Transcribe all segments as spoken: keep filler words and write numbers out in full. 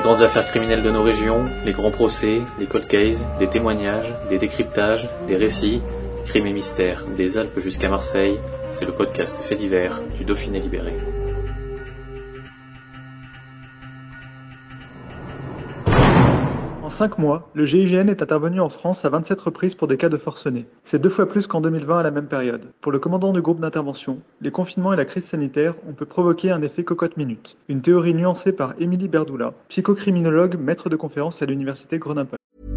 Les grandes affaires criminelles de nos régions, les grands procès, les cold cases, les témoignages, les décryptages, des récits, crimes et mystères, des Alpes jusqu'à Marseille, c'est le podcast Faits divers du Dauphiné libéré. En cinq mois, le G I G N est intervenu en France à vingt-sept reprises pour des cas de forcenés. C'est deux fois plus qu'en deux mille vingt à la même période. Pour le commandant du groupe d'intervention, les confinements et la crise sanitaire ont pu provoquer un effet cocotte-minute. Une théorie nuancée par Émilie Berdoula, psychocriminologue, maître de conférence à l'université Grenoble.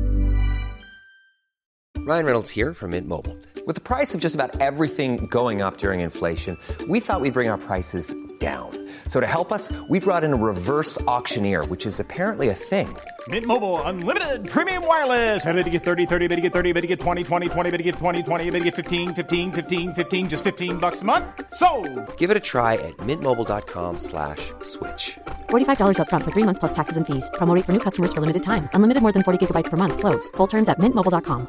Ryan Reynolds here from Mint Mobile. With the price of just about everything going up during inflation, we thought we'd bring our prices down. So to help us, we brought in a reverse auctioneer, which is apparently a thing. Mint Mobile Unlimited Premium Wireless. How to get thirty, thirty, how to get thirty, how to get twenty, twenty, twenty, how to get twenty, twenty, how to get fifteen, fifteen, fifteen, fifteen, just fifteen bucks a month? Sold! Give it a try at mintmobile.com slash switch. forty-five dollars up front for three months plus taxes and fees. Promo rate for new customers for limited time. Unlimited more than forty gigabytes per month. Slows full terms at mint mobile dot com.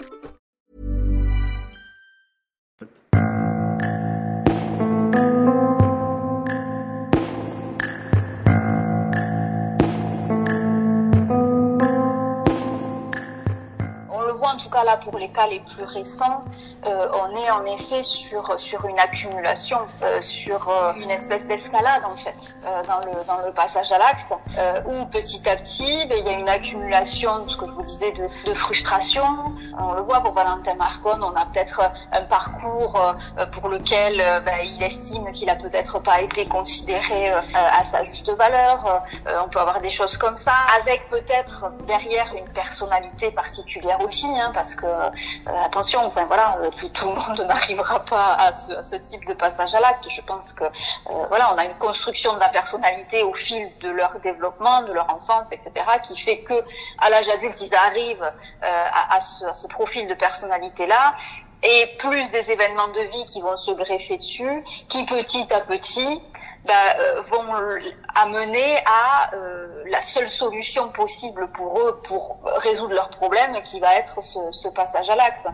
En tout cas là pour les cas les plus récents, euh, on est en effet sur sur une accumulation, euh, sur euh, une espèce d'escalade en fait euh, dans le dans le passage à l'acte, euh, où petit à petit ben, il y a une accumulation de ce que je vous disais de, de frustration. On le voit pour Valentin Marconne, on a peut-être un parcours euh, pour lequel euh, ben, il estime qu'il a peut-être pas été considéré euh, à sa juste valeur. Euh, on peut avoir des choses comme ça, avec peut-être derrière une personnalité particulière aussi. Hein, parce que euh, attention, enfin voilà, euh, tout, tout le monde n'arrivera pas à ce, à ce type de passage à l'acte. Je pense que euh, voilà, on a une construction de la personnalité au fil de leur développement, de leur enfance, et cetera, qui fait que à l'âge adulte, ils arrivent euh, à, à, ce, à ce profil de personnalité-là. Et plus des événements de vie qui vont se greffer dessus, qui petit à petit bah, euh, vont amener à euh, la seule solution possible pour eux pour résoudre leurs problèmes, qui va être ce, ce passage à l'acte.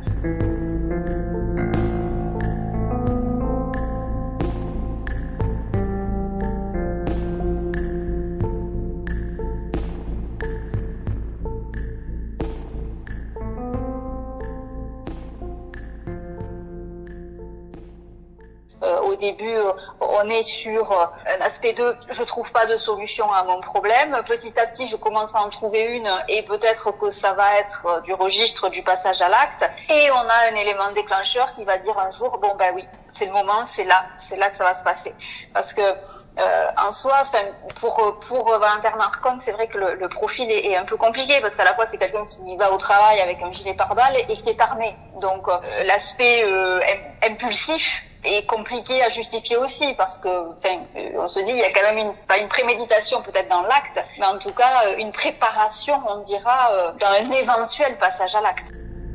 Au début, on est sur un aspect de « je trouve pas de solution à mon problème ». Petit à petit, je commence à en trouver une et peut-être que ça va être du registre du passage à l'acte. Et on a un élément déclencheur qui va dire un jour « bon ben oui, c'est le moment, c'est là, c'est là que ça va se passer ». Parce que euh, en soi, enfin pour pour Valentin Marconne, c'est vrai que le, le profil est, est un peu compliqué parce qu'à la fois c'est quelqu'un qui va au travail avec un gilet pare-balles et, et qui est armé. Donc euh, l'aspect euh, impulsif est compliqué à justifier aussi parce que, enfin, on se dit il y a quand même une, pas une préméditation peut-être dans l'acte, mais en tout cas une préparation, on dira, dans un éventuel passage à l'acte.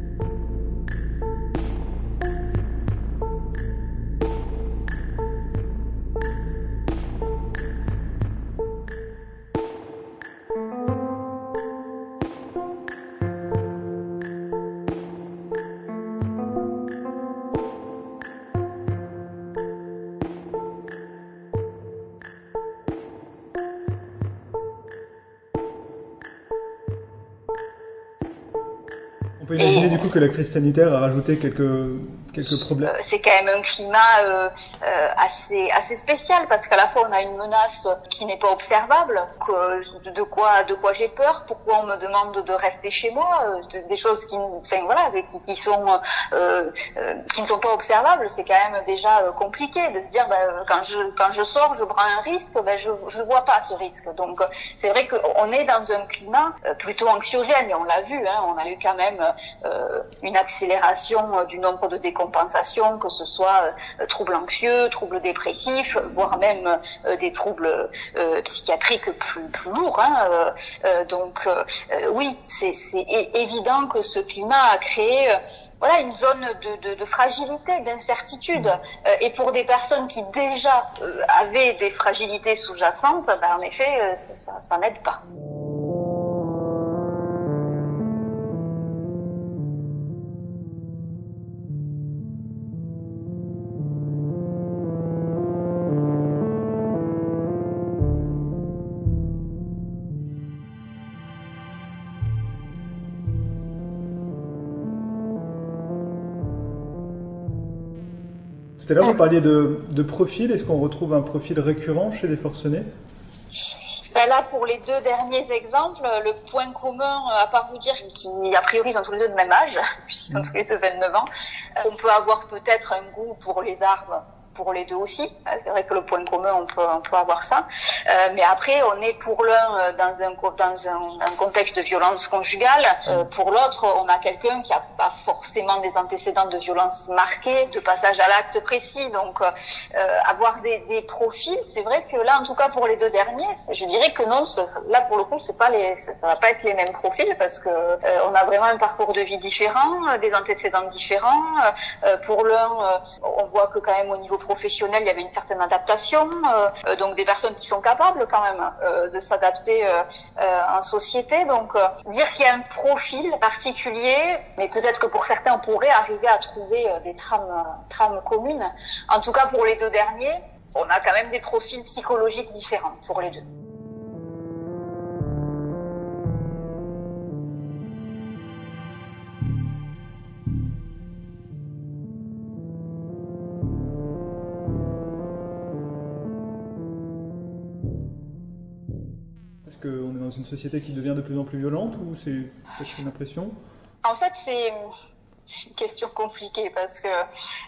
On peut imaginer du coup que la crise sanitaire a rajouté quelques quelques problèmes. C'est quand même un climat euh, euh, assez assez spécial parce qu'à la fois on a une menace qui n'est pas observable, que, de quoi de quoi j'ai peur, pourquoi on me demande de rester chez moi, euh, des choses qui enfin voilà qui, qui sont euh, euh, qui ne sont pas observables. C'est quand même déjà euh, compliqué de se dire ben, quand je quand je sors je prends un risque, ben je je vois pas ce risque. Donc c'est vrai qu'on est dans un climat plutôt anxiogène et on l'a vu, hein, on a eu quand même euh, une accélération du nombre de décompensations, que ce soit euh, troubles anxieux, troubles dépressifs, voire même euh, des troubles euh, psychiatriques plus, plus lourds. Hein, euh, euh, donc euh, oui, c'est, c'est évident que ce climat a créé euh, voilà une zone de, de, de fragilité, d'incertitude. Euh, et pour des personnes qui déjà euh, avaient des fragilités sous-jacentes, ben, en effet, euh, ça, ça, ça n'aide pas. Tout à l'heure, vous parliez de, de profil. Est-ce qu'on retrouve un profil récurrent chez les forcenés ? Ben là, pour les deux derniers exemples, le point commun, à part vous dire qu'ils, a priori, ils ont tous les deux le même âge, puisqu'ils sont tous les deux vingt-neuf ans, on peut avoir peut-être un goût pour les armes, pour les deux aussi. C'est vrai que le point commun, on peut, on peut avoir ça. Euh, mais après, on est pour l'un dans un, dans un, un contexte de violence conjugale. Euh, pour l'autre, on a quelqu'un qui a pas forcément des antécédents de violence marqués, de passage à l'acte précis. Donc, euh, avoir des, des profils, c'est vrai que là, en tout cas pour les deux derniers, je dirais que non. Là, pour le coup, c'est pas les, ça, ça va pas être les mêmes profils parce que euh, on a vraiment un parcours de vie différent, des antécédents différents. Euh, pour l'un, euh, on voit que quand même au niveau professionnel, il y avait une certaine adaptation, euh, donc des personnes qui sont capables quand même euh, de s'adapter euh, euh, en société. Donc euh, dire qu'il y a un profil particulier, mais peut-être que pour certains on pourrait arriver à trouver euh, des trames, euh, trames communes. En tout cas pour les deux derniers, on a quand même des profils psychologiques différents pour les deux. Est-ce qu'on est dans une société qui devient de plus en plus violente ou c'est peut-être une impression ? En fait, c'est une question compliquée parce que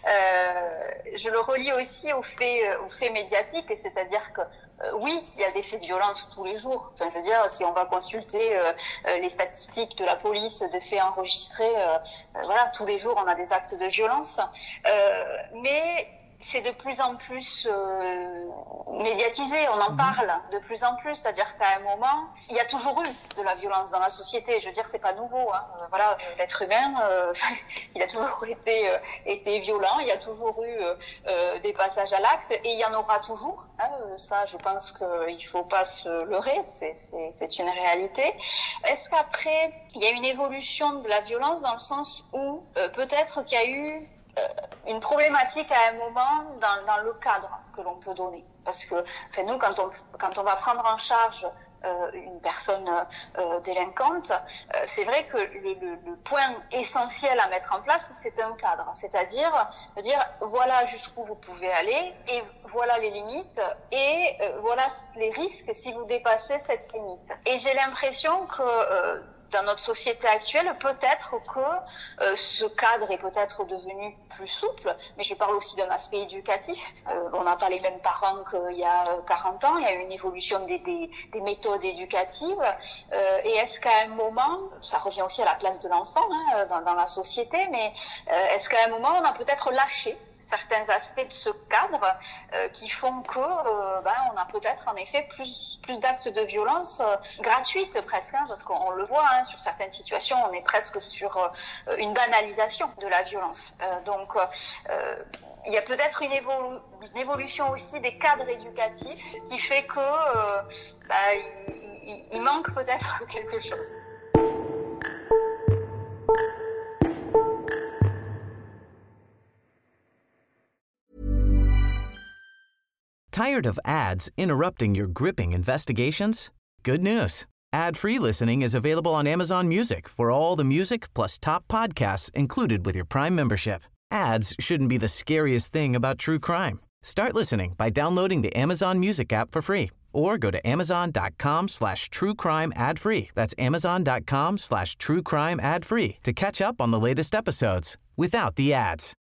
euh, je le relie aussi aux faits, aux faits médiatiques, c'est-à-dire que euh, oui, il y a des faits de violence tous les jours. Enfin, je veux dire, si on va consulter euh, les statistiques de la police, de faits enregistrés, euh, euh, voilà, tous les jours on a des actes de violence. Euh, mais c'est de plus en plus euh, médiatisé, on en parle de plus en plus, c'est-à-dire qu'à un moment, il y a toujours eu de la violence dans la société, je veux dire, c'est pas nouveau, hein. Euh, voilà, l'être humain, euh, il a toujours été, euh, été violent, il y a toujours eu euh, des passages à l'acte, et il y en aura toujours, hein. Ça, je pense qu'il faut pas se leurrer, c'est, c'est, c'est une réalité. Est-ce qu'après, il y a une évolution de la violence dans le sens où euh, peut-être qu'il y a eu une problématique à un moment dans, dans le cadre que l'on peut donner. Parce que enfin, nous, quand on, quand on va prendre en charge euh, une personne euh, délinquante, euh, c'est vrai que le, le, le point essentiel à mettre en place, c'est un cadre. C'est-à-dire de dire, voilà jusqu'où vous pouvez aller, et voilà les limites, et euh, voilà les risques si vous dépassez cette limite. Et j'ai l'impression que euh, dans notre société actuelle, peut-être que euh, ce cadre est peut-être devenu plus souple, mais je parle aussi d'un aspect éducatif. Euh, on n'a pas les mêmes parents qu'il y a quarante ans, il y a une évolution des, des, des méthodes éducatives. Euh, et est-ce qu'à un moment, ça revient aussi à la place de l'enfant hein, dans, dans la société, mais euh, est-ce qu'à un moment, on a peut-être lâché certains aspects de ce cadre euh, qui font que euh, ben, on a peut-être en effet plus plus d'actes de violence euh, gratuites presque, hein, parce qu'on le voit hein, sur certaines situations, on est presque sur euh, une banalisation de la violence. Euh, donc euh, il y a peut-être une, évolu- une évolution aussi des cadres éducatifs qui fait que euh, ben, il, il, il manque peut-être quelque chose. Tired of ads interrupting your gripping investigations? Good news. Ad-free listening is available on Amazon Music for all the music plus top podcasts included with your Prime membership. Ads shouldn't be the scariest thing about true crime. Start listening by downloading the Amazon Music app for free or go to amazon.com slash true crime ad free. That's amazon.com slash true crime ad free to catch up on the latest episodes without the ads.